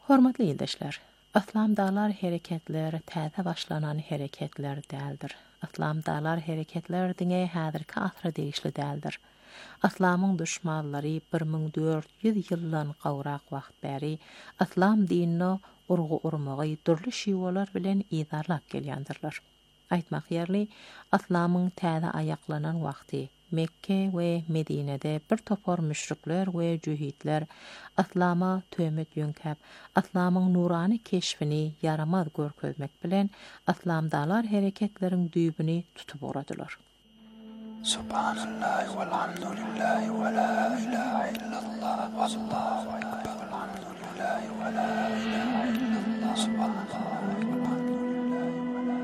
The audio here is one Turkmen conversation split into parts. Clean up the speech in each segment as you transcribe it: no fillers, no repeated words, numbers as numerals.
Hormatly ýoldaşlar, Islam Dağlar Hereketleri täze başlanan hereketler däldir. Islam Dağlar Hereketleri diňe häzirki asra degişli däldir. Islamyň düşmanlary 1400 ýyldan gawrak wagt bäri Islam dinine urgu urmagy durly şiwalar bilen izarlap gelýändirler. Aýtmak ýerli, Islamyň täze aýaklanan wagty Mekke we Medine'de bir topar müşrikler we cühitler Islama töhmet ýönkäp, Islamyň nurany keşfini yaramaz görkezmek bilen Islam Dağlar hereketleriň düýbüni tutup oradylar. Subhanallah walhamdulillah wa la ilaha illallah wallahu akbar walhamdulillah wa la ilaha illallah subhanallah walhamdulillah wa la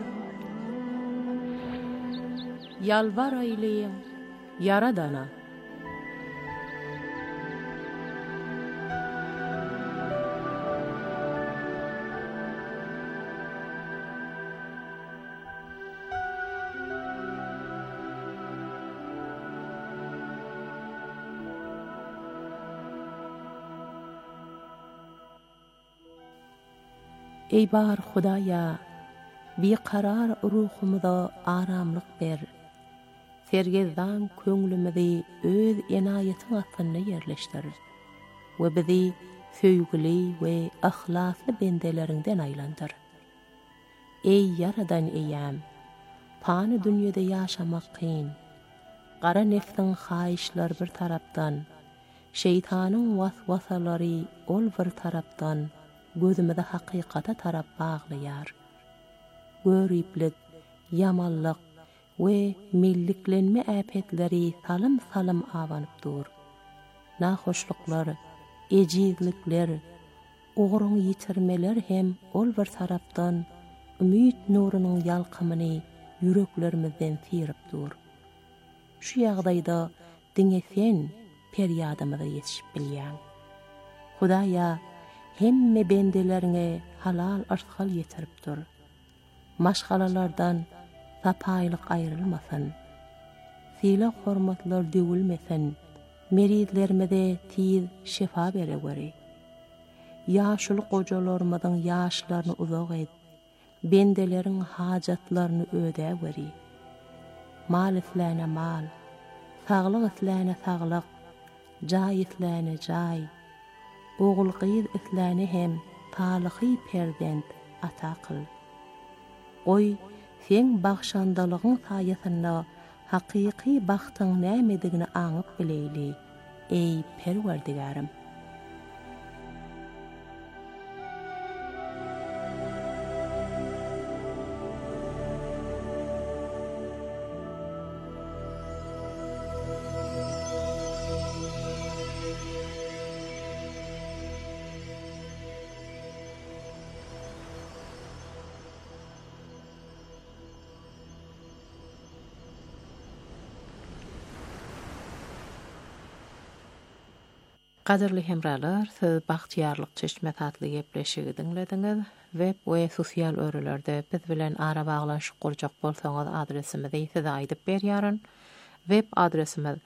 ilaha Yalvar aýlyň Yaradana. Ey bar Hudaýa, karar ruhumyza aramlyk ber. Sergezdan köňlümidi öz enaýetiň astyna ýerleşdir we bizi söýgüli we ahlasly bendelerinden aýlandyr. Ey yaradan eýäm, pany dünýede ýaşamak kyn. Gara nefsiň haýyşlary bir tarapdan, şeytanyň waswasalary ol bir tarapdan gözümde hakykata tarap baglaýar. Göriplik, yamanlyk we milliklenme äpetleri salym awanyp dur. Nahoşluklar, ejizlikler, ogruň ýitirmeler hem ol bir tarapdan ümit nurunyň ýalkymyny yüreklerimizden sirip dur. Şu ýagdaýda diňe sen peryadymyza ýetişip bilýän. Hudaýa hemme bendeleriňe halal aşgal ýetirip dur. Maşgalalardan tapaýlyk aýrylmasyn. Sile hormatlar döwülmesin. Merizlerimize tiz şifa bere göri. Ýaşuly gojalarymyzyň ýaşlaryny uzak et. Bendeleriň hajatlaryny öde göri. Mal isläne mal, saglyk isläne saglyk, jaý isläne jaý. Ogul gyz isläne hem talyhy perzent ata kyl. Oy, sen bagşandalygyň saýasynda hakyky bagtyň nämedigini aňyp bileyli. Ey Perwerdigarim. Gaderli hemralar, siz Bagtyarlyk çeşme tatly gepleşigi dinlediňiz. Web we sosial örelerde biz bilen ara baglanşyk gurjak bolsaňyz adresimizi size aýdyp berýäryn. Web adresimiz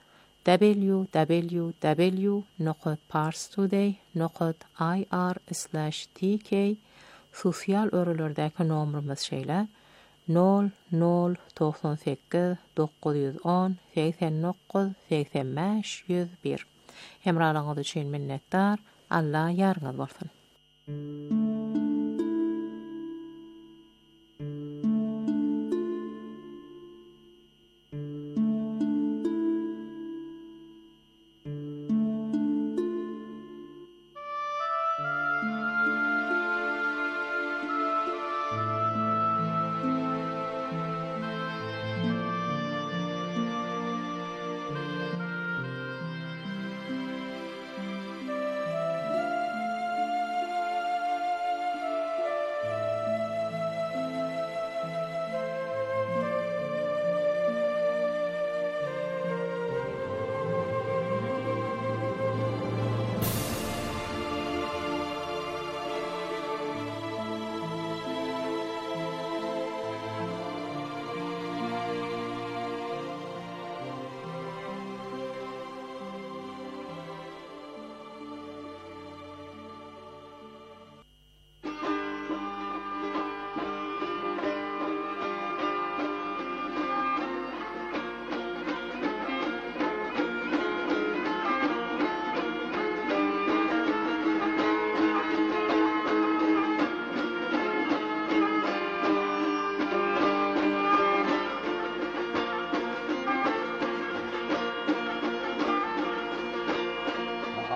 www.parstoday.ir/tk. Sosial örelerdäki nomrumyz şeýle 0098 910 89 85 101. Hemralaňyz üçin minnetdar. Allah ýarňyz bolsun.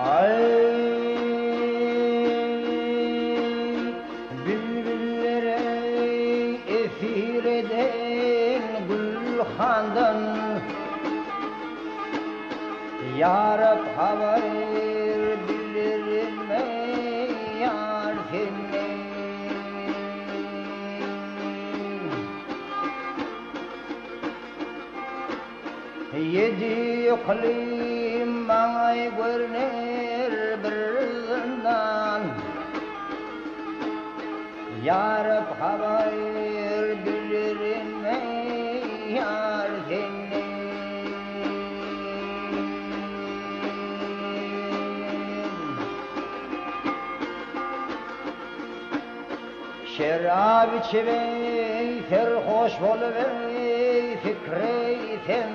Ay bülbüllere esir eden gülhandan Ya Rab haber bildirme yar seni Yedi iklim bana görünür bir zindan Ya Rab haber bildirme yar seni Şerab içime serhoş oluver fikreytim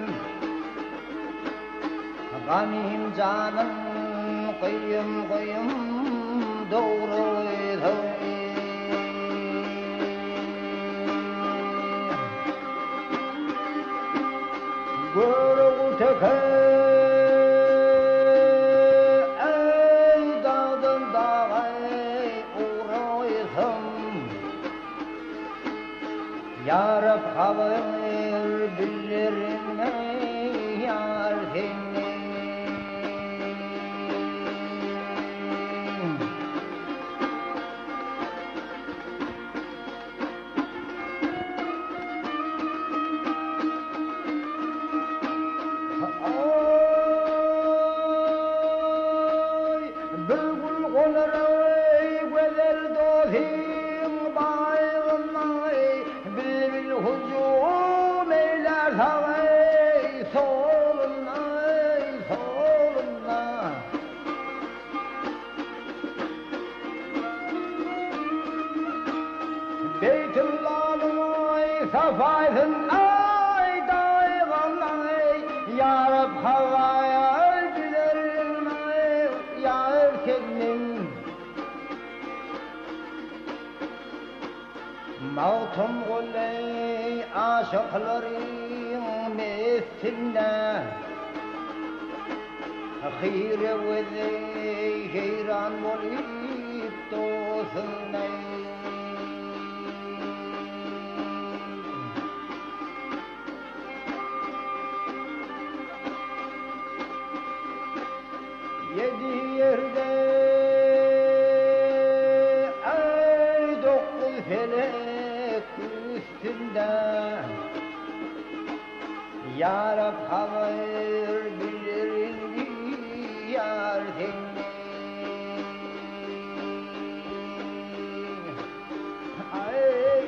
Gamim canım kıyım doğruydu Gürgü teke ey dağdın dağı uğraysın Ya Rab haber bildirme yar seni Safaydın ay dayğan ay Ya Rab havaya gülerim ay Ya erkeğim Mavtum oley aşıkların mesinde Khire ve heyran olip dosun ay Yedi yerde ay dokuz felek üstünde Ya Rab haber bildirin yar seni Ay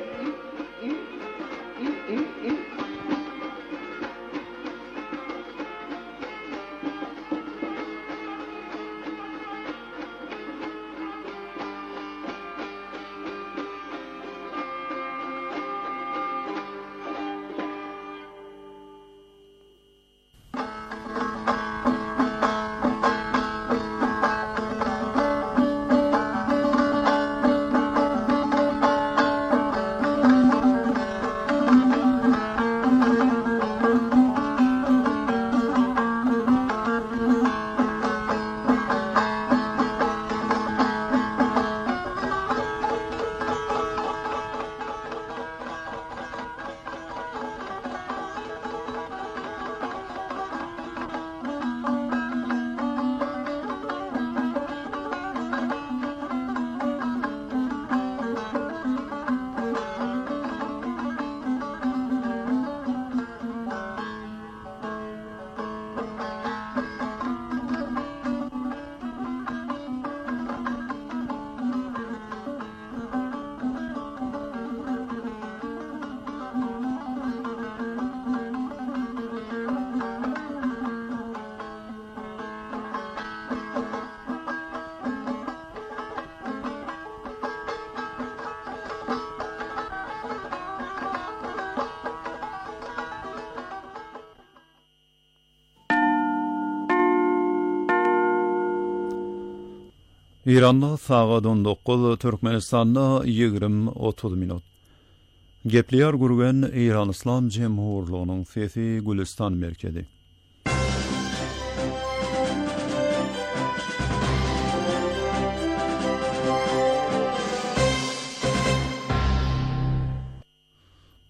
İran'da saat 19, Türkmenistan'da 20-30 minut. Gepleyer gurgen İran İslam Cemhurluğu'nun sesi Gülistan merkezi.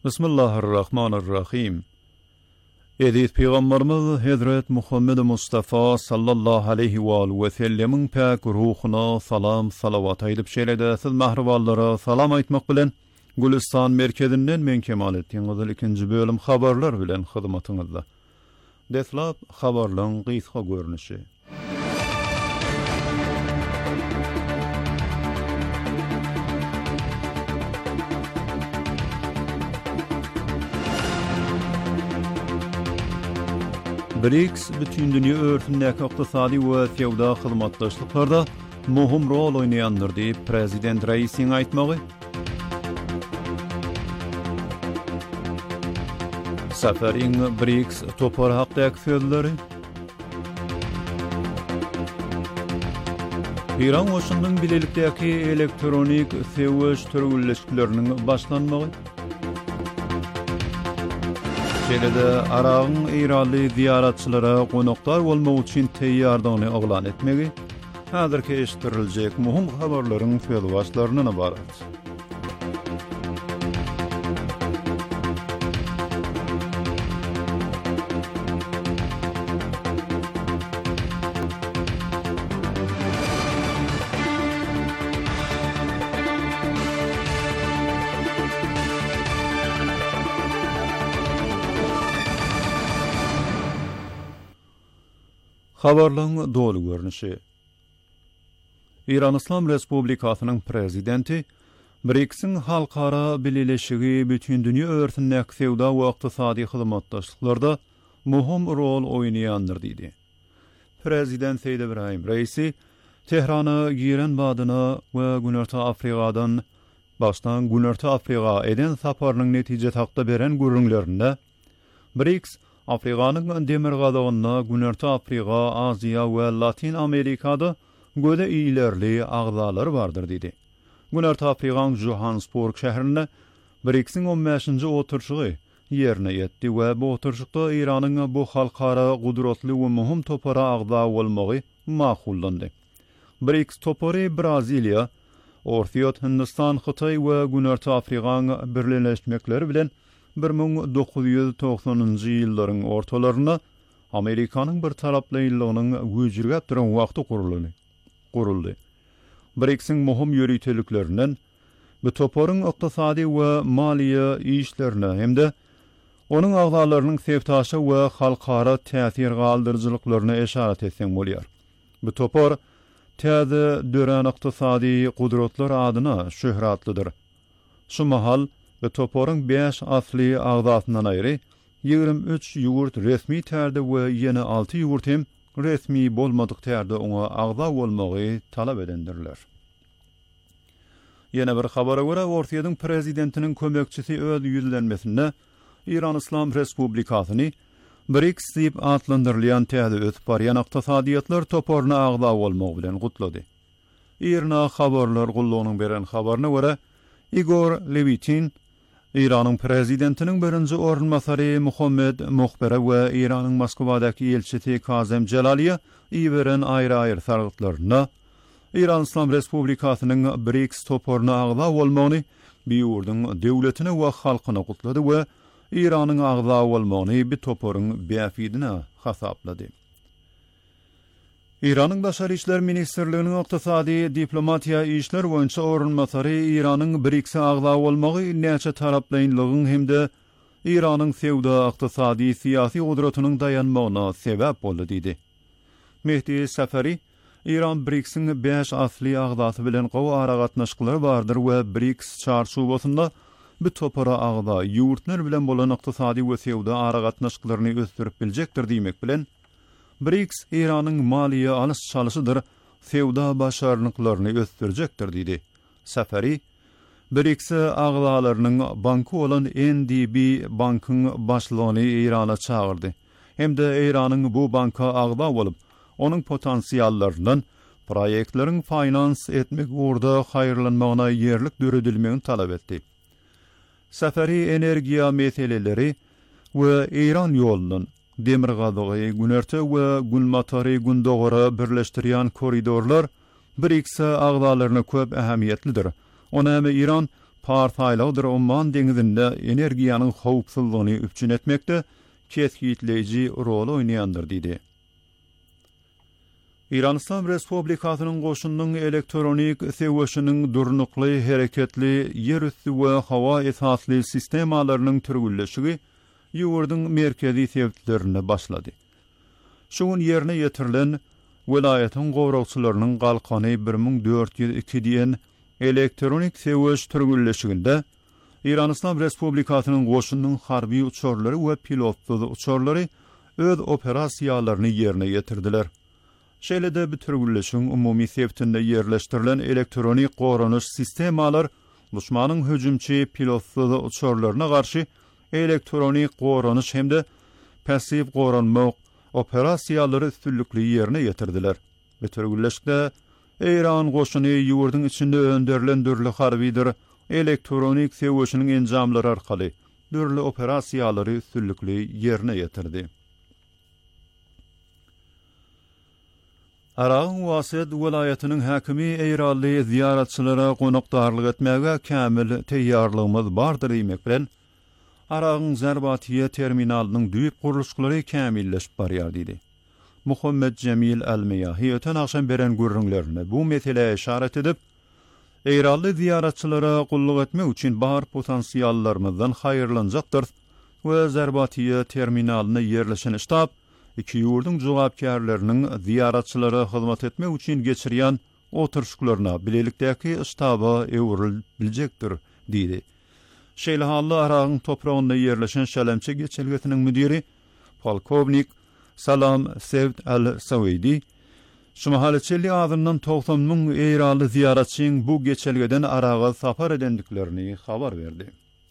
Bismillahirrahmanirrahim. Edis Peygamberimiz Hazret Muhammed Mustafa sallallahu aleyhi ve sellemin pak ruhuna salam salavat aýdyp şeýlede siz mahriballara salam aýtmak bilen Gülistan merkezinden men Kemalettin Gyzyl ikinji bölüm habarlar bilen hyzmatyňyzda. Deslap habarlaryň gysga görnüşi. BRICS bütün dünya örtündäki ykdysady we sowda hyzmatdaşlyklarda muhim rol oýnaýandyr diýip prezident Raisiň aýtmagy. Safariň BRICS topar hakdaky sözleri. İran oşundyň bilelikdäki elektronik sewiş törgülleşikleriniň başlanmagy. Şeýlede Aragyň İranly ziyaratçylara konaklar bolmak üçin teýýardygyny oglan etmegi häzirki eşitdiriljek muhim habarlaryň söz başlarynyň ibaret. Habarlaryň dolu görnüşi. İran İslam Respublikasynyň prezidenti BRICS-iň halkara bileşigi bütün dünýä örtündäki sowda we ykdysady hyzmatdaşlyklarda muhim rol oýnaýandyr diýdi. Prezident Seýid Ebrahim Raisi Tehrana giren badyna we Günerti Afrikadan başdan Günerti Afrika eden saparynyň netije takda beren gürrüňlerinde BRICS Afrikanyň demir gadagyna Günerti Afrika, Aziýa we Latin Amerikada göde iýlerli agzalar bardyr diýdi. Günerti Afrikanyň Johannesburg şäherinde BRICS-iň 15-nji oturşugy ýerine ýetdi we bu oturşukda Iranyň bu halkara gudratly we muhim topara agza bolmagy makullandy. BRICS topary Braziliýa, Ortiýat Hindistan, Hytaý we Günerti Afrikanyň birleşmekleri bilen 1990-njy ýyllaryň ortalaryna Amerikanyň bir taraplylygynyň güýjürgäp duran wagty guruldy. BRICS-iň muhim ýöreýteliklerinden bu toparyň ykdysady we maliýe işlerine hemde onuň agzalarynyň sevtaşy we halkara täsir galdyrjylyklaryna eşaret etsen bolýar. Bu topar täze dören ykdysady gudratlar adyna şöhratlydyr. Şu mahal ve toparyň 5 asly agzatyndan aýry 23 ýurt resmi tärde we ýene 6 ýurt hem resmi bolmadyk tärde oňa agza bolmagy talap edendirler. Ýene bir habara görä Ortiýadyň prezidentiniň kömekçisi öz ýüzlenmesinde İran İslam Respublikasyny BRICS diýip adlandyrylýan täze ötüp barýan ykdysadyýatlar toparyna agza bolmagy bilen gutlady. İRNA habarlar gullanyň beren habaryna görä Igor Levitin İranın prezidentinin birinci ornmasary Muhammed Muhbere we İranın Moskwadaky elçisi Kazem Celaliýa iýeren aýry-aýry sargıtlaryna İran İslam Respublikasynyň BRICS toparyna agza bolmagyny biýurdyň döwletine we halkyna gutlady we İranyň agza bolmagyny bir toparyň bäfidine hasaplady. İranın Başary işler Ministerliginiň ykdysady diplomatiýa işler boýunça ornmasary İranyň BRICS-e agza bolmagy näçe taraplylygyň hemde İranyň sowda ykdysady syýasy gudratynyň dayanmagyna sebäp boldy diýdi. Mehdi Safari İran BRICS-iň 5 asly agzasy bilen gowy aragatnaşyklar bardyr we BRICS çarşubasynda bu topara agza ýurtlar bilen bolan ykdysady we sowda aragatnaşyklaryny ösdürip biljekdir diýmek bilen BRICS İranyň maliýe alys çalyşydyr, sowda başarlyklaryny ösdürjekdir diýdi. Safari BRICS agzalarynyň banky olan NDB bankyň başlygyny İrana çağırdy. Hemde İranyň bu banka agza bolup, onuň potensiýallaryndan proýektleriň finans etmek urda haýyrlanmagyna ýerlik döredilmegini talap etdi. Safari energiýa meseleleri we İran ýolundan demir gadagy, Günerti we Gulmatary gündogara birleşdirýän koridorlar BRICS agzalaryna köp ähemiýetlidir. Ona hem İran partayladyr Oman deňizinde energiýanyň howpsuzlygyny üpçün etmekde kesgitleyici rol oýnaýandyr diýdi. İranistan Respublikasynyň goşunynyň elektronik seweşiniň durnukly, hereketli, ýerüstü we hawa esasly sistemalarynyň türgülleşigi ýurdyň merkezi sebäplerine başlady. Şoň ýerine ýetirilen welaýatyň gowrawçylarynyň galkany 1402 diýen elektronik seweş türgülleşiginde İranistan Respublikasynyň goşunynyň harby uçurlary we pilotly uçurlary öz operasiýalaryny ýerine ýetirdiler. Şeýlede bu türgülleşigiň umumy sebäpinde ýerleşdirilen elektronik goranış sistemalar düşmanyň hüjümçi pilotly uçurlaryna garşy elektronik goranış hemde pasiv goranmak operasiýalary üstünlikli ýerine ýetirdiler. Bu türgülleşikde İran goşuny ýurdyň içinde önderilen dürli harbydyr elektronik seweşiniň enjamlary arkaly dürli operasiýalary üstünlikli ýerine ýetirdi. Arağın Wasit welaýatynyň häkimi Eýraly ziyaratçylara gonakdarlyk etmäge kämil teýýarlygymyz bardyr diýmek bilen Arağın Zerbatiyye terminalynyň düýüp guruluşlary kämilleşip barýar diýdi. Muhammed Cemil Almeyahi öten akşam beren gürrüňlerine bu meseleye işaret edip Eýraly ziyaratçylara gullyk etmek üçin bar potensiýallarymyzdan haýyrlanjakdyr we Zerbatiyye terminalyna ýerleşen ştab iki ýurdyň jogapkärleriniň ziyaratçylara hyzmat etmek üçin geçirýän oturşuklaryna bilelikdäki ştaba ewriljekdir diýdi. Şeýle halda Aragyň toprağynda ýerleşen şälemçe geçelgetiniň müdiri polkovnik Salam Sevd al-Sawidi şumahaletçili adından 90 000 Eýraly ziyaratçyň bu geçelgeden Araga sapar edendiklerini habar berdi.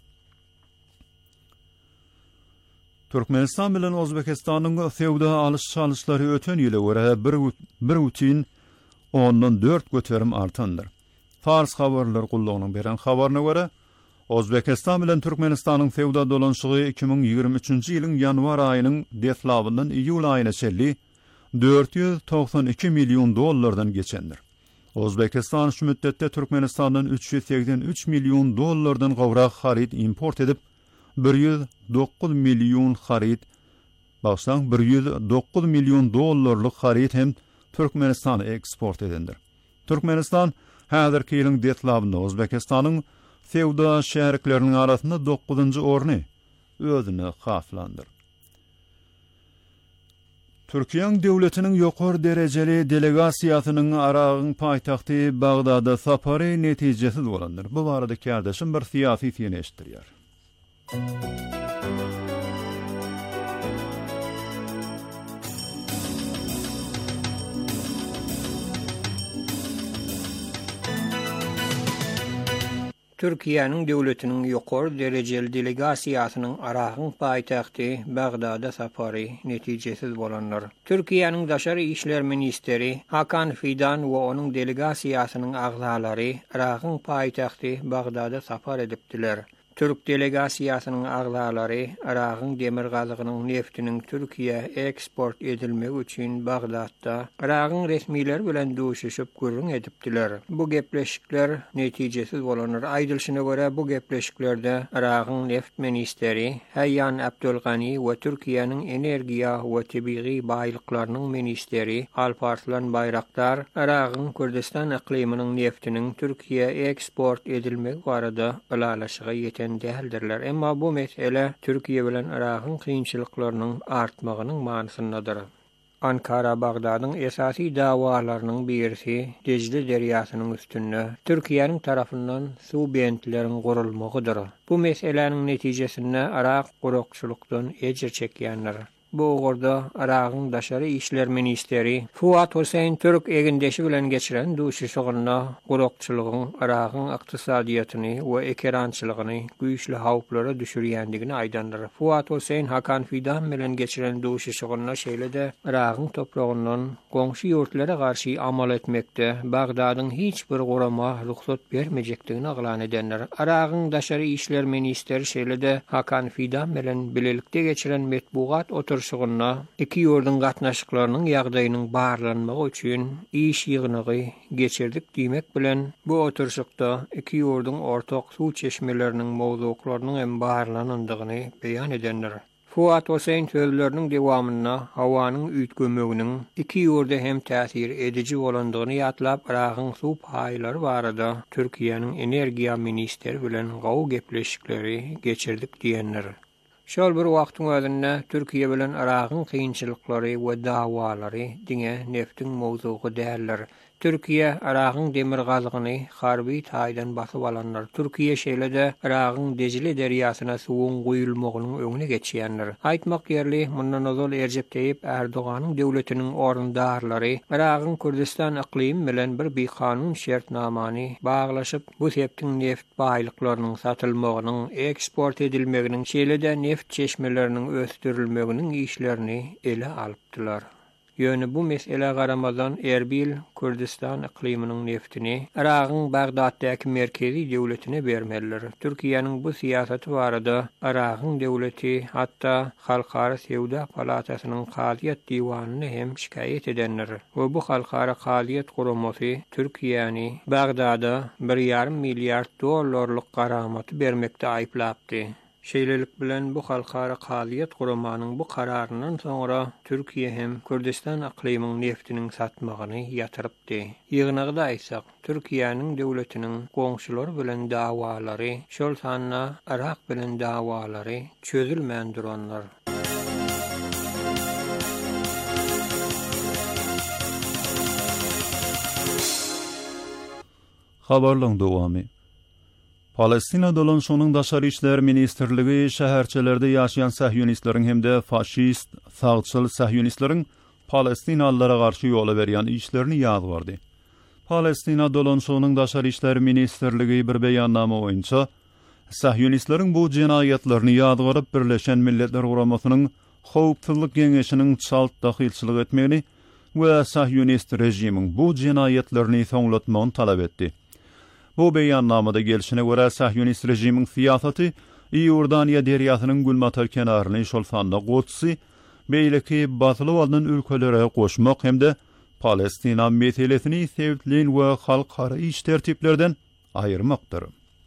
Türkmenistan bilen Özbekistanyň sewda alyş-çalyşlary öten ýyla görä bir utin 10-4 göterim artandyr. Fars habarlar gullugynyň beren habaryna görä, Özbekistan bilen Türkmenistanyň sewda dolanşygy 2023-nji ýylyň ýanwar aýynyň deslabyndan iýul aýyna çelli $492 milyon geçendir. Özbekistan şu müddetde Türkmenistandan $383 milyon gowrak harit import edip 109 milyon harit başlan $109 milyon harit hem Türkmenistan eksport edendir. Türkmenistan häzirki ýylyň detlabynda Özbekistanyň sewda şäherleriniň arasynda 9-njy orny özüne haslandyr. Türkiýanyň döwletiniň ýokary derejeli delegasiýasynyň Aragyň paýtagty Bagdada sapary netijesiz bolandyr. Bu barada kardeşim bir siýasy fiýen eşitdirýär. Türkiýanyň döwletiniň ýokary derejeli delegasiýasynyň Aragyň paýtagty Bagdada sapary netijesiz bolanlar. Türkiýanyň daşary işler ministeri Hakan Fidan we onuň delegasiýasynyň agzalary Aragyň paýtagty Bagdada sapar edipdiler. Türk delegasiýasynyň agzalary Aragyň demir gazygynyň neftiniň Türkiýe eksport edilmegi üçin Bagdadda Aragyň resmiler bilen duşuşyp gürrüň edipdiler. Bu gepleşikler netijesiz bolanlar. Aýdylşyna görä bu gepleşiklerde Aragyň neft ministeri Hayyan Abdulgani we Türkiýanyň energiýa we tebii baýlyklarynyň ministeri Alparslan Bayraktar Aragyň Kürdistan ikliminiň neftiniň Türkiýe eksport edilmegi barada ýeten däldirler. Emma bu mesele Türkiýe bilen Aragyň kynçylyklarynyň artmagynyň manysyndadyr. Ankara Bagdadyň esasy dawalarynyň birisi Dicle derýasynyň üstünde Türkiýanyň tarapyndan suw bentleriň gurulmagydyr. Bu meseleniň netijesinde Arag gurukçylykdan ejir çekýänler. Bu orada Aragyň daşary işler ministeri Fuat Hosein Türk egindeşi bilen geçiren duşuşygyna gurukçylygyň Aragyň ykdysadyýatyny we ekerançylygyny güýçli hawplara düşürýändigini aýdandyr. Fuat Hosein Hakan Fidan bilen geçiren duşuşygyna şeýlede Aragyň topragyndan goňşy ýurtlara garşy amal etmekde Bagdadyň hiç bir gorama ruhsat bermejekdigini aglan edenler. Aragyň daşary işler ministeri şeýlede Hakan Fidan bilen bilelikde geçiren metbuat oturşygyna iki ýurdun gatnaşyklarynyň ýagdaýynyň barlanmagy üçin iş ýygynygy geçirdik diýmek bilen bu oturşykda iki ýurdun ortak suw çeşmeleriniň mowzuklarynyň hem barlanandygyny beýan edenler. Fuat Hosein sözlerinin dewamyna hawanyň üýtgemeginiň iki ýurda hem täsir edici bolandygyny ýatlap Iragyň suw paýlary barada Türkiýanyň energiýa ministri bilen gawy gepleşikleri geçirdik diýenler. Şol bir wagtyň özünde Türkiýe bilen Iragyň kynçylyklary we dawalary diňe neftiň mowzugy däller. Türkiýe Iragyň demir gazygyny harby taýdan basyp alanlar. Türkiýe şeýle-de Iragyň Dejli derýasyna suwuň guýulmagynyň öňüne geçýänler. Aýtmak ýerli, mundan ozal Recep Tayyip Erdoganyň döwletiniň orundarlary Iragyň Kürdistan iklimi bilen bir beýkanun şertnamany baglaşyp bu septiň neft baýlyklarynyň satylmagynyň, eksport edilmeginiň, şeýle-de neft çeşmeleriniň ösdürilmeginiň işlerini ele alypdylar. Ýöne bu mesele garamazdan Erbil Kürdistan ikliminiň neftini Iragyň Bagdatdaky merkezi döwletine bermeliler. Türkiýanyň bu siýasaty barada Iragyň döwleti hatda Halkara Sewda Palatasynyň Kadyat diwanyny hem şikayet edenler. We bu Halkara Kadyat guramasy Türkiýany Bagdada 1,5 milliard dollarlyk garamaty bermekde aýplapdy. Şeýlelik bilen bu halkara kadyat guramanyň bu kararynyň soňra Türkiýe hem Kürdistan iklimiň neftiniň satmagyny ýatyrypdy. Ýygynagda aýtsak, Türkiýanyň döwletiniň goňşulary bilen dawalary, şol sanna Irak bilen dawalary çözülmän duranlar. Habarlaryň dowamy. Palestina dolanşygynyň daşary işler ministrligi şäherçelerde ýaşaýan sahyunistleriň hemde faşist, sagçyl sahyunistleriň Palestinalylara garşy ýola berýän işlerini ýazgardy. Palestina dolanşygynyň daşary işler ministrligi bir beýannama boýunça sahyunistleriň bu jinayetlerini ýazgaryp Birleşen Milletler Guramasynyň Howpsuzlyk Geňeşiniň çalt dahilçilik etmegini we sahyunist rejimiň bu jinayetlerini soňlatmagyny talap etdi. Bu beýannamada gelişine görä sahyunist rejimiň siýasaty Ýordaniýa derýasynyň gülmatar kenaryny şol sanda gotsy, beýleki batyly bolan ülkelere goşmak hemde Palestina meselesini sevitlen we halkara iş tertiplerden aýyrmakdyr.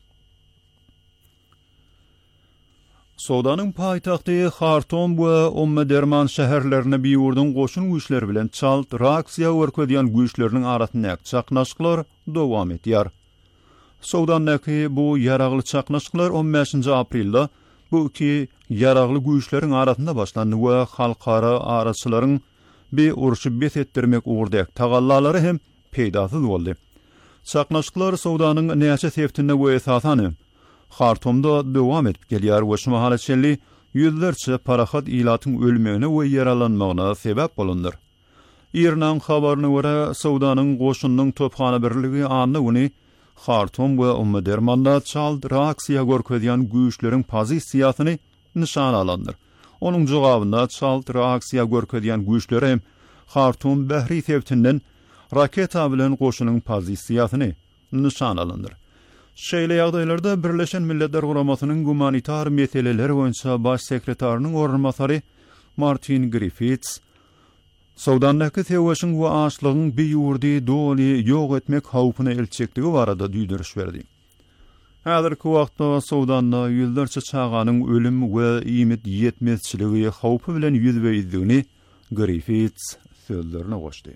Sudanyň paýtagty Hartum we Derman şäherlerine bir ýurdun goşun güýçleri bilen çalt reaksiýa görkezýän güýçleriniň arasynda çaknaşyklar dowam etýär. Sudandaky bu ýaragly çaknaşyklar 15 aprelde bu iki ýaragly güýçleriň arasynda başlandy we halkara araçylaryň bir uruşy besetdirmek ugrdak tagallalary hem peýdasyz boldy. Çaknaşyklar Sudanyň näçe seftinde we esasany Hartumda dowam edip gelýär we şu mahaletçeli ýüzlerçe parahat ilatyň ölmegine we yaralanmagyna sebäp bolandyr. İran habaryna görä Sudanyň goşunynyň topxana birligi anyny Hartum we Dermanda çald reaksiýa görkezýän güýçleriň pozisiýasyny nişan alandyr. Onuň jogabynda çald reaksiýa görkezýän güýçler hem Hartum Behri sevtinden raketa bilen goşunyň pozisiýasyny nişan alandyr. Şeýle ýagdaýlarda Birleşen Milletler Guramasynyň humanitar meseleler boýunça baş sekretarynyň orunmasary Martin Griffiths Sudandaky tewaşyň we açlygyň bir ýurdy doly ýok etmek hawpyny elçekligi barada düýdüriş berdi. Häzirki wagtda Sudanda ýüzlerçe çaganyň ölüm we iýmit ýetmezçiligi hawpy bilen ýüzbeýdigini Griffiths sözlerine goşdy.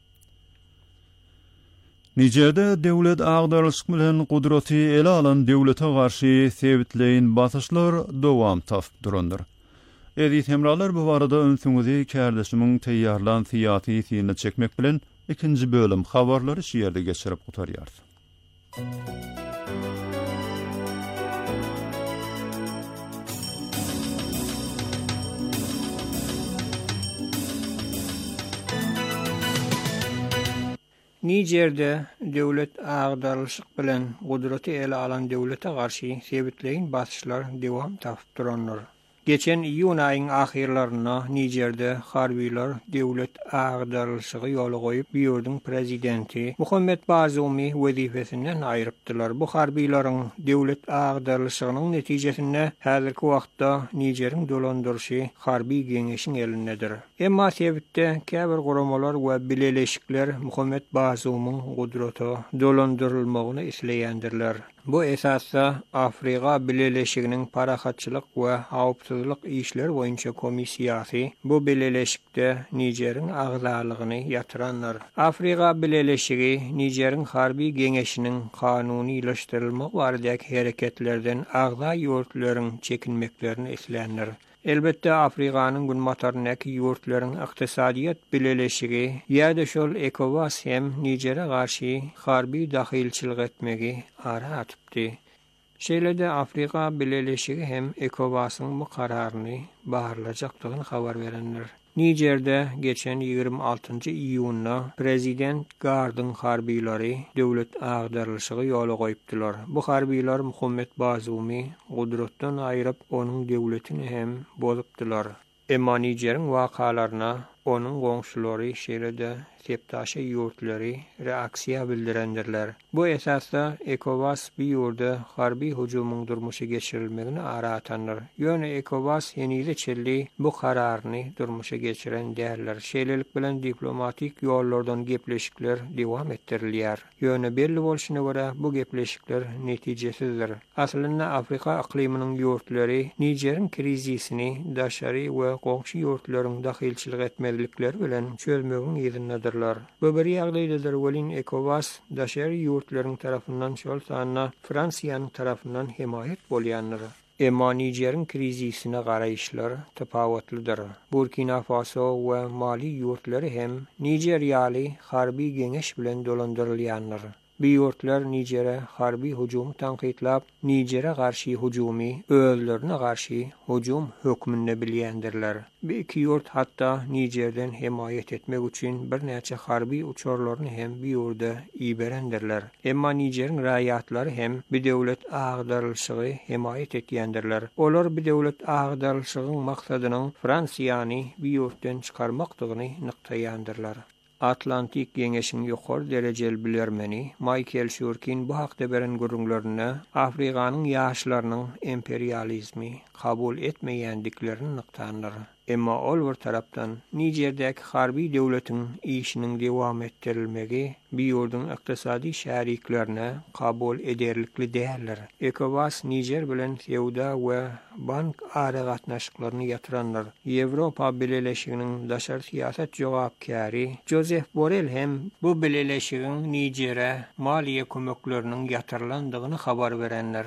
Nijerde dewlet agdarlyşyk bilen gudraty ele alan dewlete garşy sebitleýin basyşlar dowam taýyp durandyr. Edit hemralar bu barada öňsüňizi kärdeşimiň teýýarlan siýasy ýygyny çekmek bilen ikinji bölüm habarlary şu ýerde geçirip gutarýar. Nijerde dewlet agdarlyşyk bilen gudraty ele alan dewlete garşy sebitleýin basyşlar dewam taýyp duranlar. Geçen iyun ayın ahirlarına Nijer'de harbiler devlet ağdarılışığı yolu koyup bir yurdun prezidenti Muhammed Bazoumi vazifesinden ayrıptılar. Bu harbilerin devlet ağdarılışığının neticesinde hazırki vaqtda Nijer'in dolandırışı harbi genişin elindedir. Emma sevitte käbir guramalar ve bileleşikler Muhammed Bazoumi'nin kudreti dolandırılmağını isleyendirler. Bu esasda Afrika Birleşiginin Parahatçılık ve Hawpsızlyk işler boýunça komissiyasy bu birleşikde Nijer'in agzalygını yatıranlar. Afrika Birleşigi Nijer'in harbi geňeşiniň kanunileşdirilmek baradaky hereketlerden agza ýurtlaryň çekinmeklerini eslenir. Elbette Afrikanyň günmataryndaky ýurtlaryň ykdysadyýat birleşigi ýa-da şol ECOWAS hem Nijer'e garşy harbi dahilçilik etmegi ara atypdy. Şeýlede Afrika Birleşigi hem ECOWAS'yň bu kararyny baharlajakdygyny habar berenler. Nijer'de geçen 26 iyunna Prezident Gardyn harbileri devlet ağdarılışığı yolu koyupdylar. Bu harbiler Muhammed Bazoumi gudratdan aýryp onun devletini hem bozupdylar. Emma Nijer'in wakalaryna onun goňşulary şeýlede sepdaşa ýurtlary reaksiýa bildirendirler. Bu esasda ECOWAS bir ýurda harbi hujumyň durmuşa geçirilmegini aratanlar. Ýöne ECOWAS ýene çelli bu kararyny durmuşa geçiren därler. Şeýlelik bilen diplomatik ýollardan gepleşikler dewam etdirilýär. Ýöne belli bolşyna görä bu gepleşikler netijesizdir. Aslynda Afrika ikliminiň ýurtlary Nijer'in krizisini daşary we goňşy ýurtlaryň dahilçilik etmezlikleri bilen çözmegiň ýerinde bu bir ýagdaýdadyr welin ECOWAS daşary ýurtlaryň tarapyndan şol sanyna Fransiýanyň tarapyndan himayet bolýanlar. Emma Nijer'in krizisine garaýyşlar tapawatlydyr. Burkina Faso we Mali ýurtlary hem Nijerýaly harbi geňeş bilen dolandyrylýanlar. Bu ýurtlar Nijer'e harbi hujumy tanqidlap, Nijer'e garşy hujumy, özlerine garşy hujum hökmünde bilýändirler. Bu iki ýurt hatda Nijer'den himayet etmek üçin bir näçe harbi uçurlaryny hem bu ýurda iberendirler. Emma Nijer'in raýatlary hem bu döwlet agdarylşygy himayet etýändirler. Olar bu döwlet agdarylşygyň maksadynyň Fransiýany bu ýurtdan çykarmakdygyny nyktaýandirler. Atlantik Geňeşiň ýokary derejeli bilermeni Michael Shurkin bu hakda beren görüňlerini Afrikanyň ýaşlarynyň imperializmi kabul etmeýändiklerini nyktandyr. Emma ol bir tarapdan Nijer'däki harbi döwletiň işiniň dewam etdirilmegi bu ýurdun ykdysady şäriklerine kabul ederlikli däldir. ECOWAS Nijer bilen sewda we bank ara gatnaşyklaryny ýatyranlar. Ýewropa Birleşiginiň daşary siýasat jogapkary Joseph Borrell hem bu birleşigiň Nijer'e maliýe kömekleriniň ýatyrylandygyny habar berenler.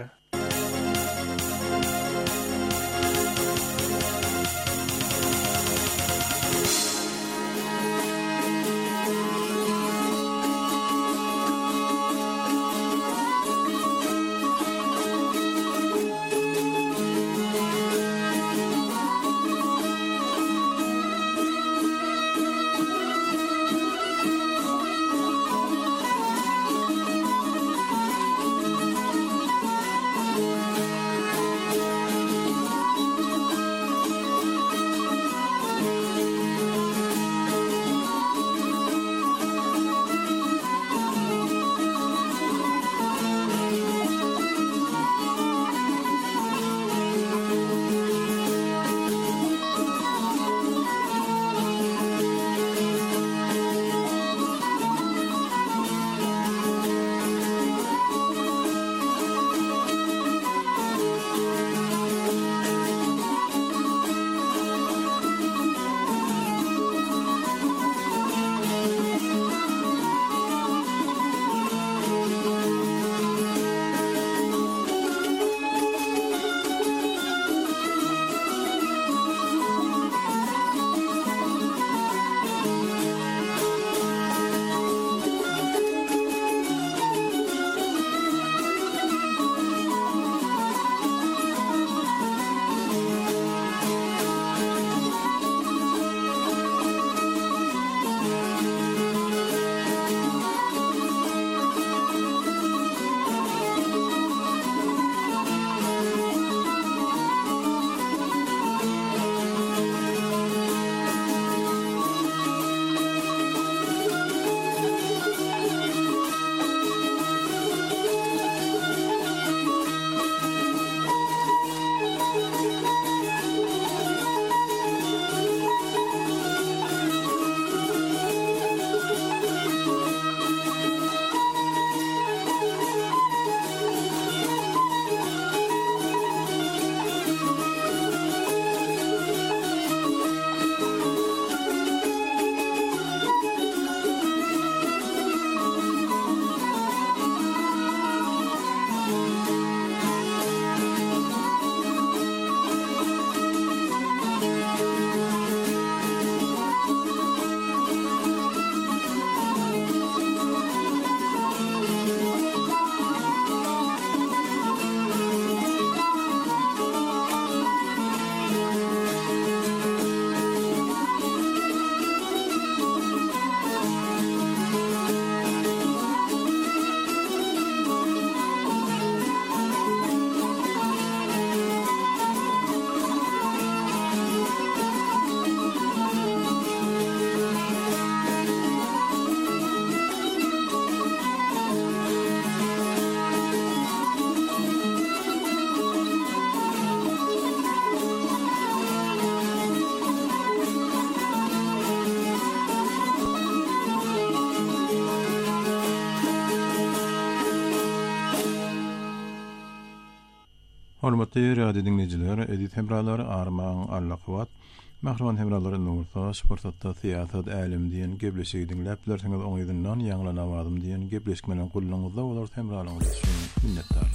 Hormatly radio dinleyiciler, edit hemralar Armağan Allaqvat, Mahraman hemralar Nurta, sportatda siyasat älim diýen gebleşigi dinläpler, seňiz oňyzyndan ýaňlanawadım diýen gebleşik menen gullanyňyzda bolar hemralaryňyz üçin minnetdar.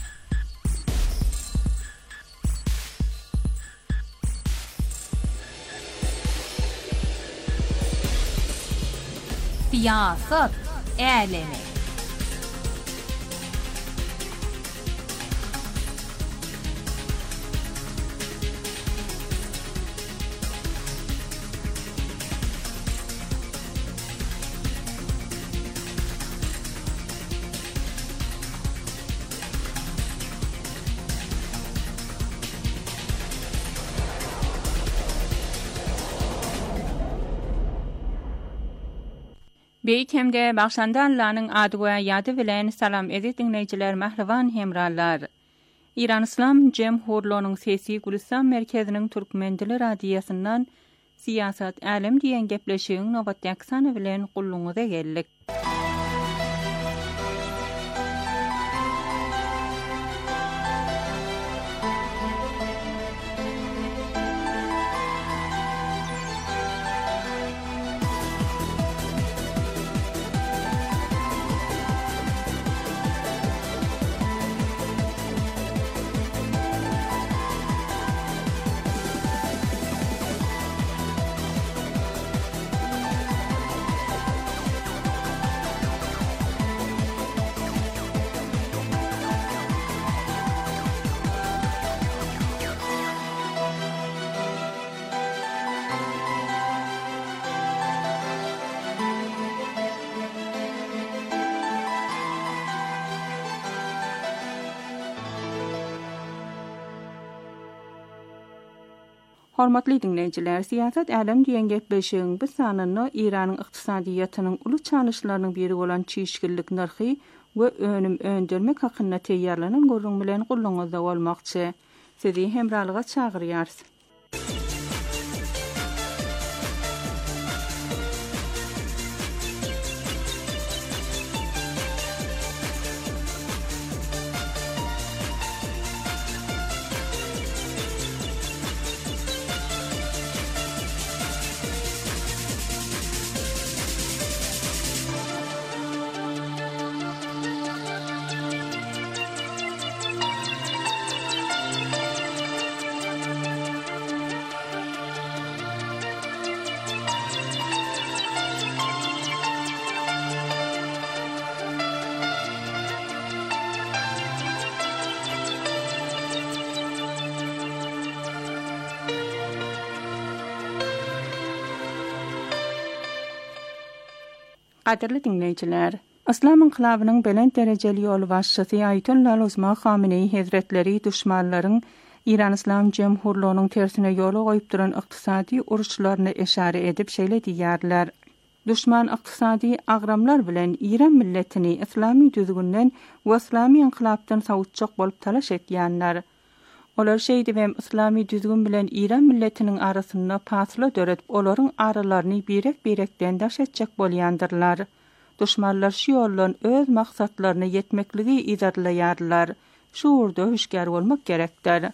Siyasat älemi. Beytemde başlanda Allah'ın adı ve yadı bilen salam edip dinleyiciler mahravan hemrallar. İran İslam Cemhurluğu'nun sesi Gülistan Merkezi'nin Türkmendili radiyasından siyasat alem diyen gepleşiğin Novataksanı bilen kulluğuza geldik. Hormatly dinleyiciler, siyasat alem diyen gepleşiğin bu sanyny İran'ın iqtisadiyatynyň uly çalyşlarynyň biri bolan çyşgillik narhy we önüm öndürmek hakynda teýýarlanan gurrun bilen gullanyňyzda bolmakçy. Sizi hemralyga çagyrýarys. Qadirli dinleyiciler, İslam inqilabynyň belent derejeli ýol başçysy Aýatullah Uzma Hameneý Hazretleri düşmanlaryň İran İslam Cemhurluğunyň tersine ýola goýup duran ykdysady uruşlaryny eşare edip şeýle diýýärler. Düşman ykdysady agramlar bilen İran milletini islami düzgünden we islami inqilapdan sawutjak bolup talaş etýänler. Olar şeýdi hem islami düzgün bilen İran milletiniň arasynda pasla döretip olaryň aralaryny birek-birekden daş etjek bolýandyrlar. Düşmanlar şu ýollan öz maksatlaryny ýetmekligi izarlaýarlar. Şu urda hüşgär bolmak gerekdir.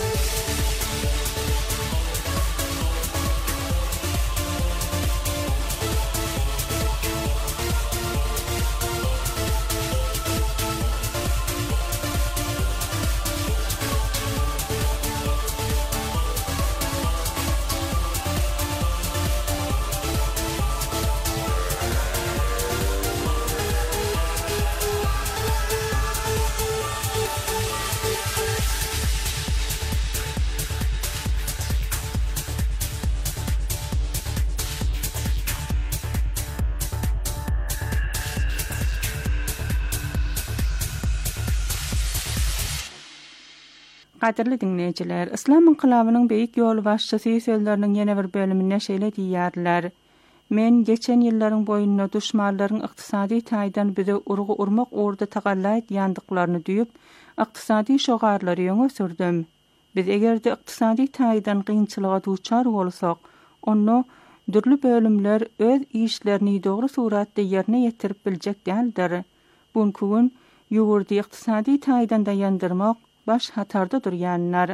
Qadirli dinleyiciler, İslam inqilabynyň beýik ýol başçysy sözleriniň ýene bir bölümine şeýle diýýärler. Men geçen ýyllaryň boýunda düşmanlaryň ykdysady taýdan bize urgu urmak orda tagallaýat ýandyklaryny duýup, ykdysady şogarlary ýöne sürdüm. Biz egerde ykdysady taýdan gynçylyga duçar bolsak, onu dürli bölümler öz işlerini dogry suratda ýerine ýetirip biljek däldir. Bunkun ýugurdy ykdysady taýdan daýandyrmak baş hatarda durýanlar.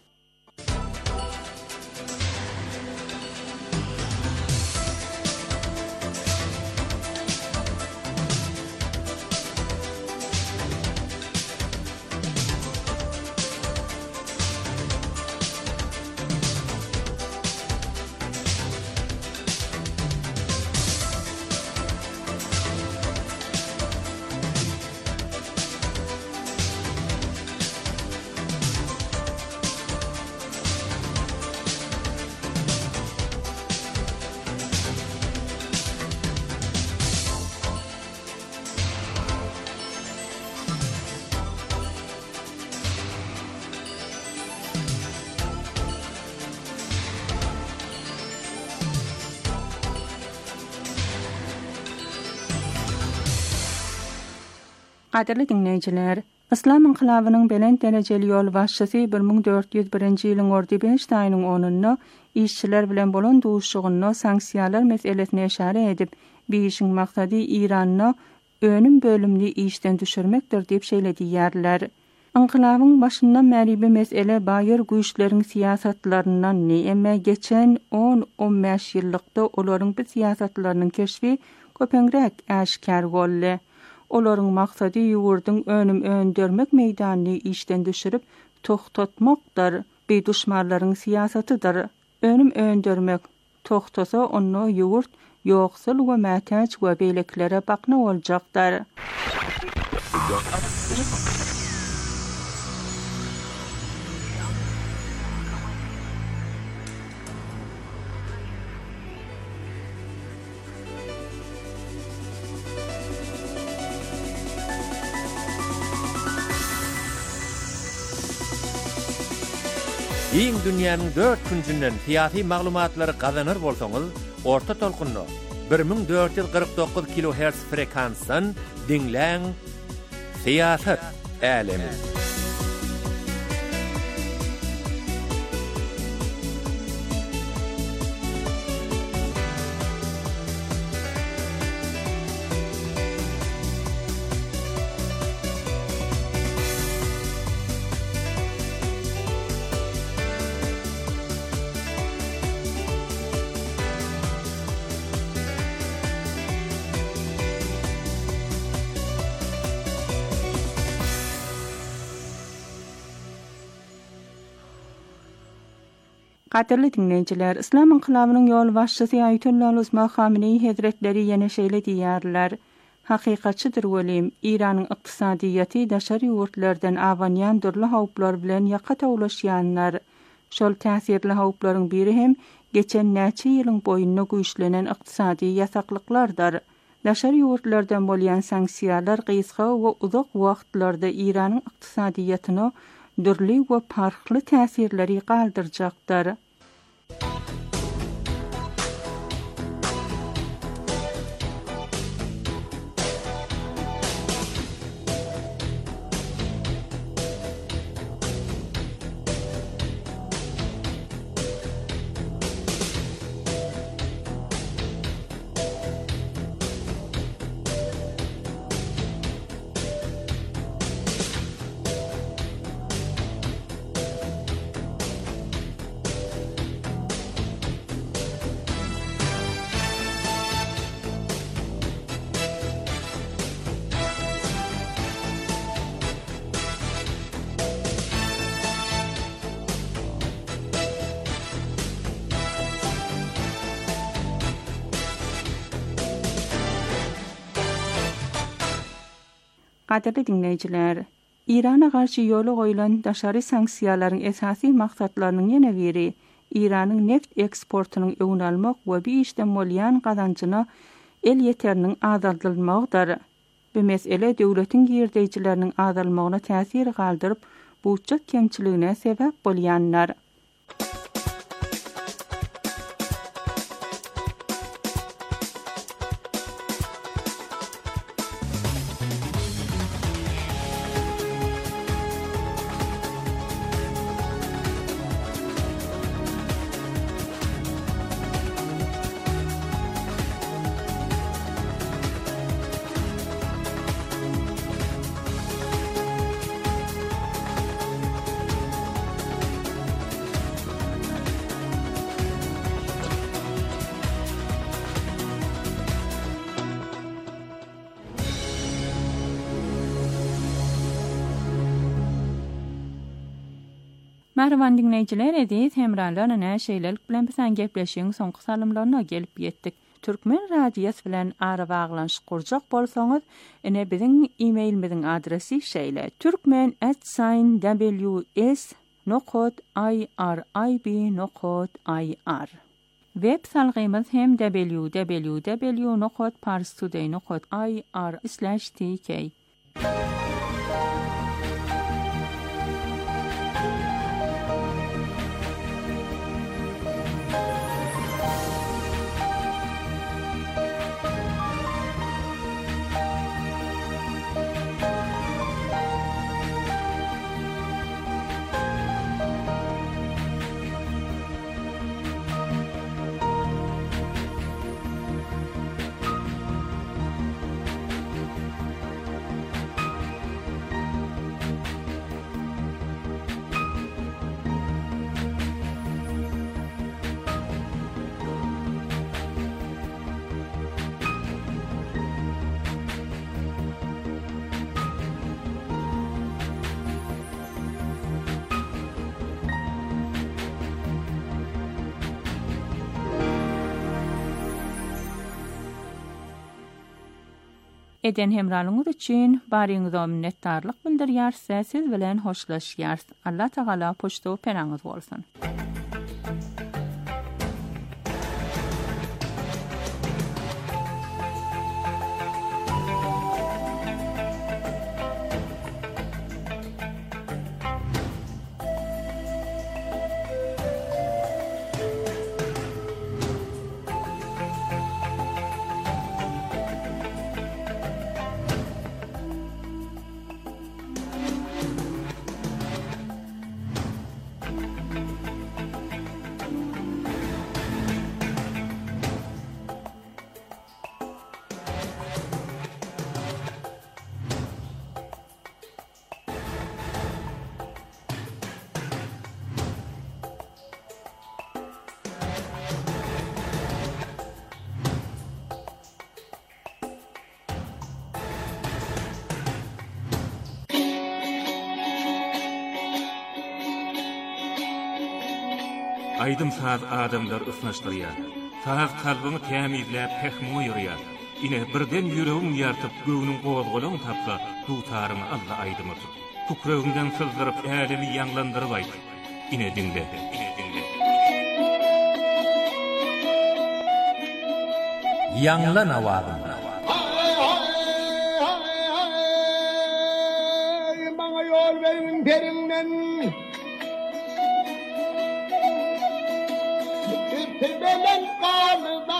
Qadirli dinleyijiler, İslam inqilabynyň belent derejeli ýol başçysy 1401-nji ýylyň ordy 5 aýynyň 10-nda işçiler bilen bolan duşugyny sanksiýalar meselesine eşare edip, bu işiň maksady Iranyny önüm bölümli işden düşürmekdir diýip şeýledi ýerler. Inqilabyň başyndan bäri bu mesele baýır güýçleriň siýasatlaryndan emme geçen 10-15 ýyllykda olaryň bu siýasatlarynyň keşfi köpeňrek aşkar boldy. Olaryň maksady ýurdyň önüm öndürmek meýdanyny işden düşürip toktatmakdyr. Bu düşmanlaryň siýasatydyr. Önüm öndürmek toktasa onu ýurt ýoksul we mätäç we beýleklere bakna boljakdyr. Iň dünýäniň 4 küncünden fiýaty maglumatlary gazanır bolsaňyz, orta tolkunny 1449 kHz frekansdan dinläň. Siýasat älemi. Qadirli dinleyijiler, İslam inqilabynyň ýol başçysy Aýatullah Uzma Hamenei Hazretleri ýene şeýle diýerler. Hakykatçydyr welim, Iranyň ykdysadyaty daşary ýurtlardan awanýan dürli hawplar bilen ýaka tawlaşýanlar. Şol täsirli hawplaryň biri hem geçen näçe ýylyň boýunda güýçlenen ykdysady ýasaklyklardyr. Daşary ýurtlardan bolýan sanksiýalar gysga we uzak wagtlarda Iranyň ykdysadyatyna dürli we farkly täsirleri galdyrjakdyr. Qadirli dinleyijiler, Irana garşy ýola goýulan daşary sanksiýalaryň esasy maksatlarynyň ýene biri Iranyň neft eksportunyň öňüni almak we bu işden bolýan gazançyny el ýeteriniň azaldylmagdyr. Bu mesele döwletiň girdijileriniň azalmagyna täsir galdyryp, buçak kemçiligine sebäp bolýanlar. Mahrevan dinleyijiler, edis hemralarla näşeýlelik bilen bilen gepleşiň soňky salymlaryna gelip ýetdik. Türkmen radiýasy bilen ara baglanşyk gurjak bolsaňyz, ene biziň e-mailimiziň adresi şeýle: turkmen@ws.irib.ir. Web salgymyz hem www.parstoday.ir/tk. Eden hemralyňyz üçin baryňyza minnetdarlyk bildirýär, siz bilen hoşlaşýar. Allah Taala poşto penaňyz bolsun. Aydym saz adamlar ısnaşdyrýar. Saz kalbyny tämizläp pehmo ýörýär. Ine birden ýüregim ýartyp göwnüň gowazgolaryny tapsa, dutaryny Allah aydymy tut. Tukragymdan sızdyryp älemi ýanglandyryp aýt. Ine dinle. Ýanglan awazym. Bana yol verin perimden. Belen kalda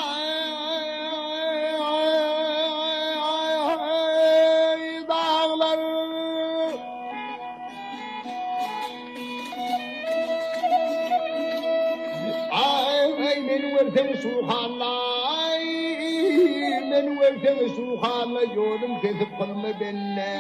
dağlar ay men versen suhanlay men versen suhanlay yolum kesip kalma benne.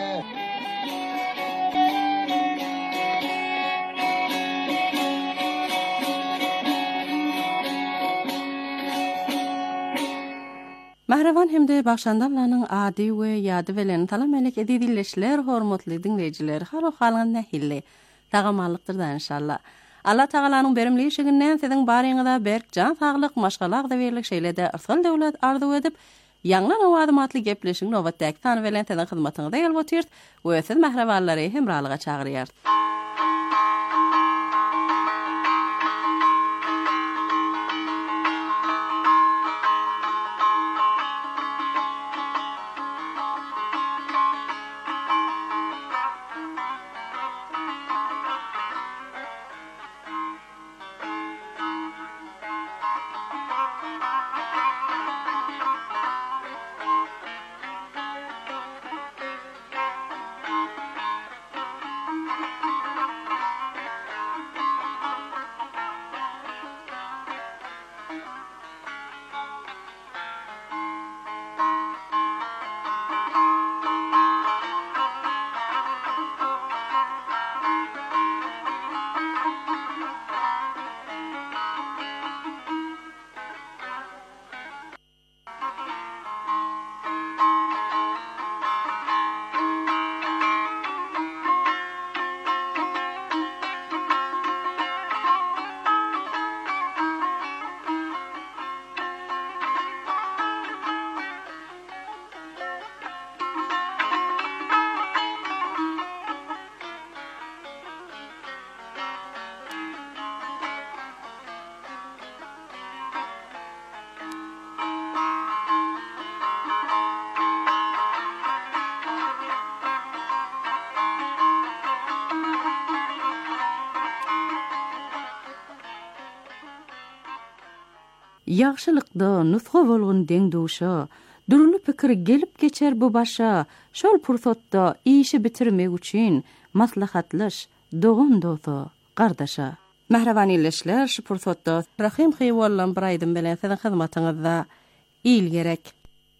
Mahrevan hemde başandamlaryň ady we ýady bilen talamelek edilişler hormatly dinleýijiler har halgyň nähille tagamallykdyrdan inşallah. Allah Tagalanyň berimli şeginden siziň baryňyzda berk jan saglyk maşgalak da berlik şeýlede arsal döwlet arzu edip ýanglan awadymatly gepleşiň nowatdaky tany bilen siziň hyzmatyňyzda gelýär we siz mahrevanlary hemralyga çagyrýar. Yaxşılıkda nutqa bolğun deň duşa, durly pikir gelip geçer bu başa, şol pursatda işi bitirmek üçin maslahatlaş, dogan doza, gardaşa. Mehreban illeşler şu pursatda Rahim Xeywallan bir aýdym bilen sizin hyzmatyňyzda il gerek.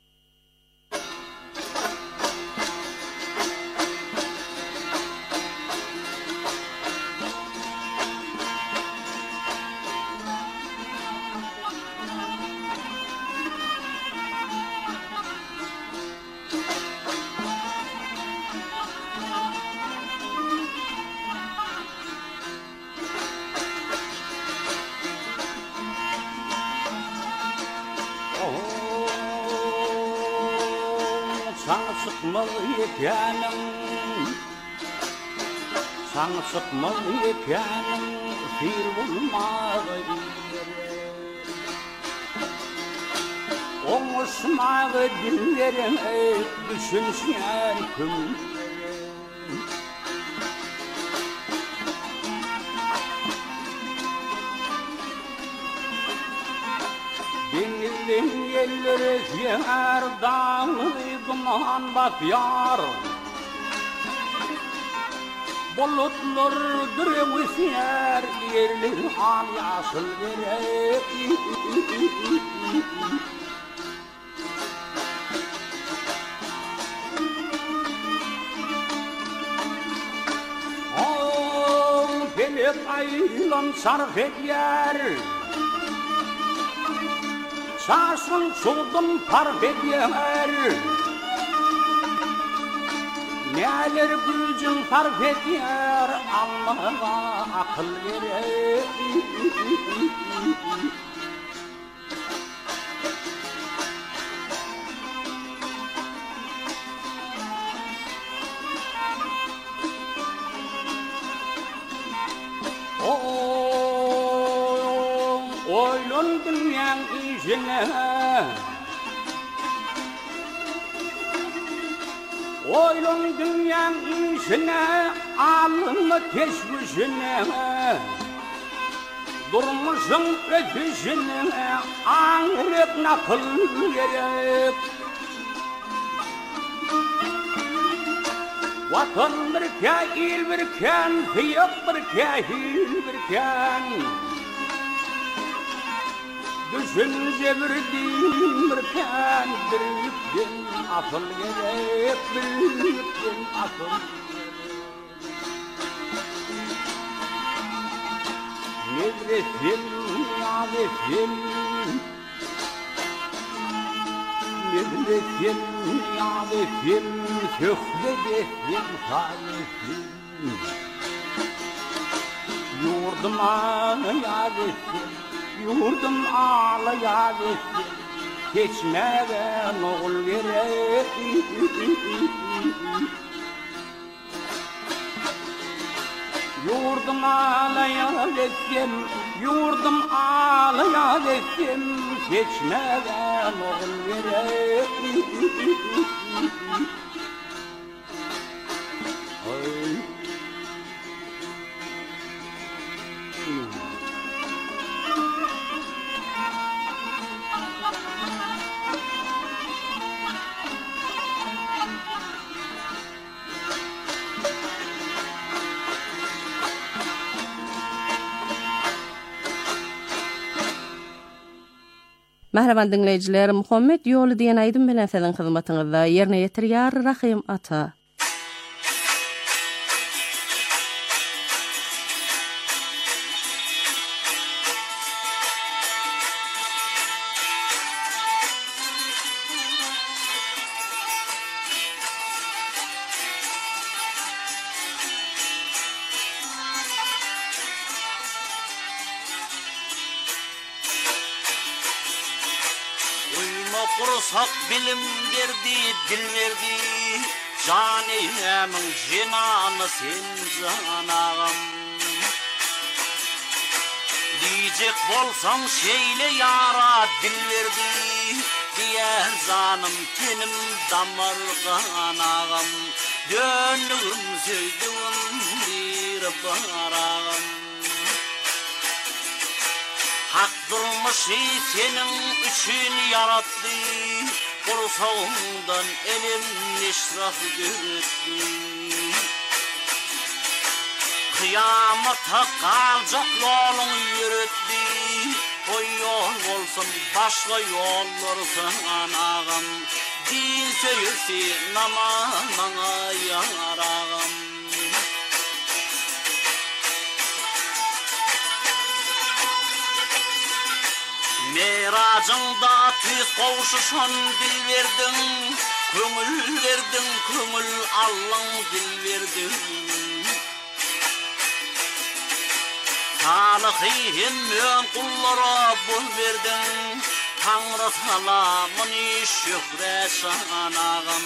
Sana sıkmalı yekenim bir bulmağı Oğuşmağı dinlerim düşünsen küm Denizin yerleri yer dağlı duman batyar Bulutlar dürüvüsyer yerler an yaşıl gerek Gelip aylan sarf eder Sarsın çudum parf eder Neler gücün sarf eder Allah'a akıl gerek Oylun dünyanın işine Oylun dünyanın işine alınma teşvişine Durmuşsun ötüşine Angrep nakıl gerek Vatan birken, il birken, fiyat birken, hil birken Düşünce bir din birken, bir yükün asıl gerek, bir yükün asıl Nedresin, nadesin Nedresin, nadesin, söhbedesin, salesin Yurdum ağlayadesin Yurdum ağlayadesin Geçmeden oğul gerek Yurdum ağlayadesin Yurdum ağlayadesin Geçmeden oğul gerek Mehreban dinleyiciler, Muhammed Yolu diyen aydın bilen sizin hizmetinizde yerine yetirýär Rahim ata. Kursak bilim verdi, dil verdi, canımın cinanı sen canağım. Diyecek bolsam şeyle yara dil verdi, diğer canım tenim damar kanağım. Dönürüm söydüğüm bir barağım. Hak durmuşy senin üçün yarattı, Kursağından elim neşrah görüttü. Kıyamata kalacak yolun yürüttü, o yol olsun başka yollarsan ağam, din söyüsi namazına yarağım. Meracında tüz kavuşuşan dil verdin, köngül verdin, köngül Allah'ın dil verdin. Talihim men kullara bul verdin, Tanrı salamını şükre sanağım,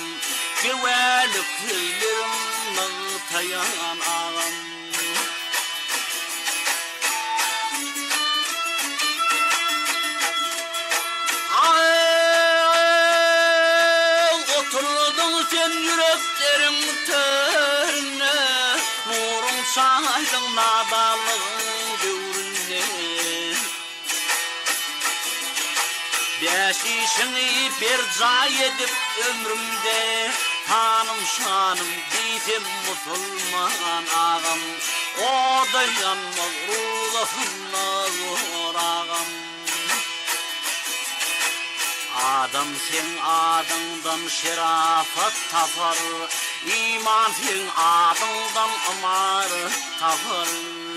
güveliklerim tayan ağam. Oturdun sen yüreklerim törüne, nurun saydın nadalığın dövrüne. Beş işini bir cay edip ömrümde, Hanım şanım deydim musulman ağam, O da yanmaz ruhuna zor ağam. Adam sen adından şerafat tapar, İman sen adından ımarı tapar.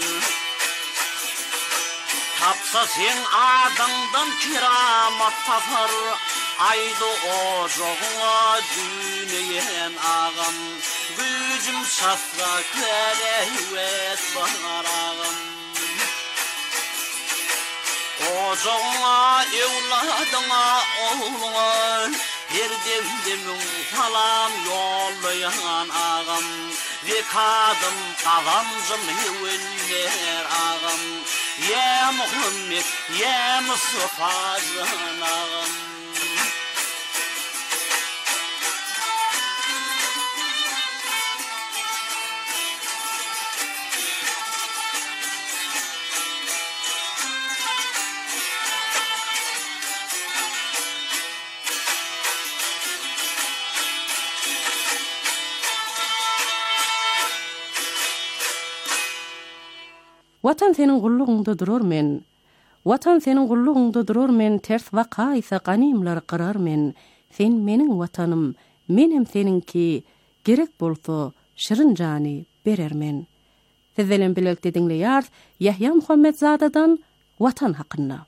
Tapsa sen adından keramat tapar, Aydı ocağına düğüneyen ağam, Gücüm safra kerehvet var ağam. Ocağına, evladına, oğluna, Her devdemin salam yollayan ağam, Ve kadım kavancım hüvenler ağam, Ya Muhammed, ya Mustafa can ağam. Vatan senin gulluğunda durur men. Vatan senin gulluğunda durur men. Ters vaka ise ganimlar kırar men. Sen menin vatanım, menem seninki. Gerek bolsa şırın cani berer men. Sizelen bilekte dinleyar Yahya Muhammed Zadadan Vatan hakkında.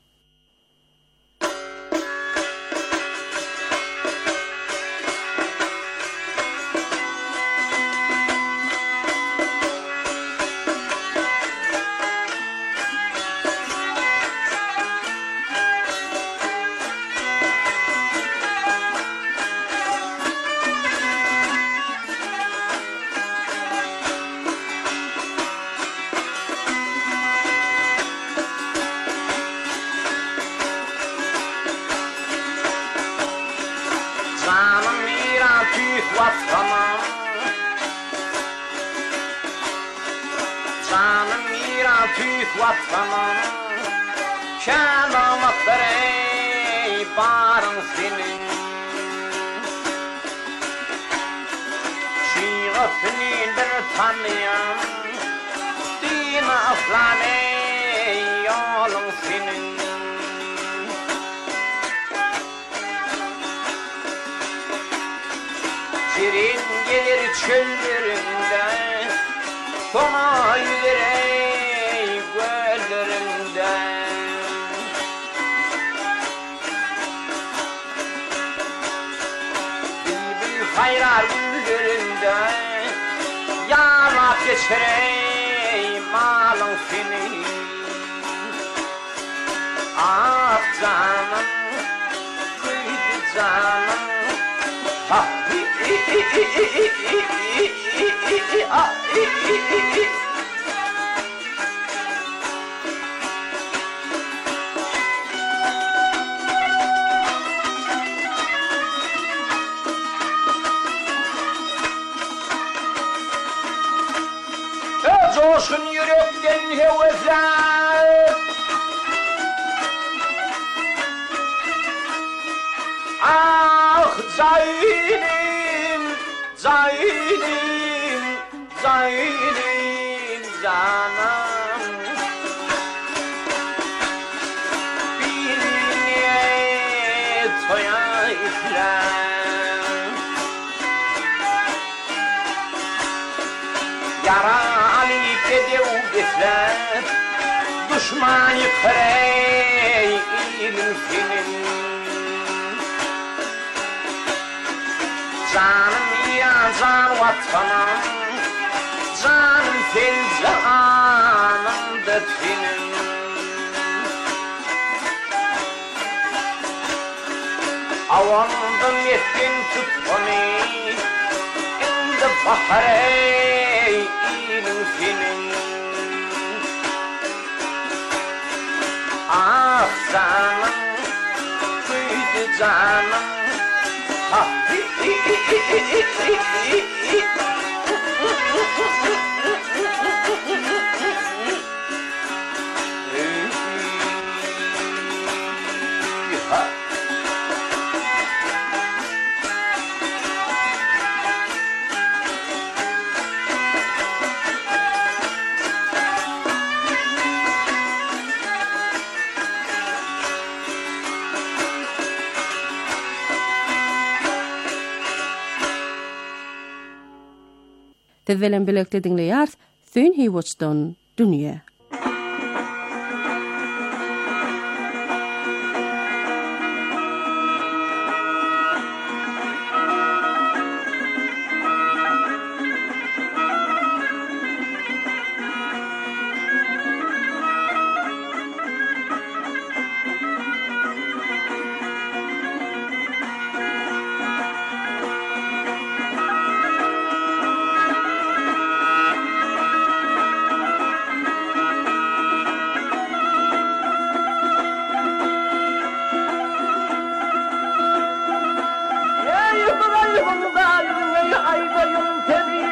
Vatanım, şanamatları barın senin. Şiğasındır tanıyan, din aslanı yolun senin. Şirin gelir çöllerinde, sona yüzerek hayrar güllerinde yanak geçireyim malın seni. Ah canım, kıydı canım, ah coşkun yürekten hevesler, Ah Zaylim, Zaylim, Zaylim canım. Birine toya ifler, yaralı gedev gefler, düşman yıkırey ilim senin. Canım ya can vatanım, canım fil canım detinin. Avandım yetkin tutmanı, indi baharey ilim senin. Ah canım, kuydu canım, ha Tedvelen bilekte dinleyar, Thün Hiwots'dan Dünya.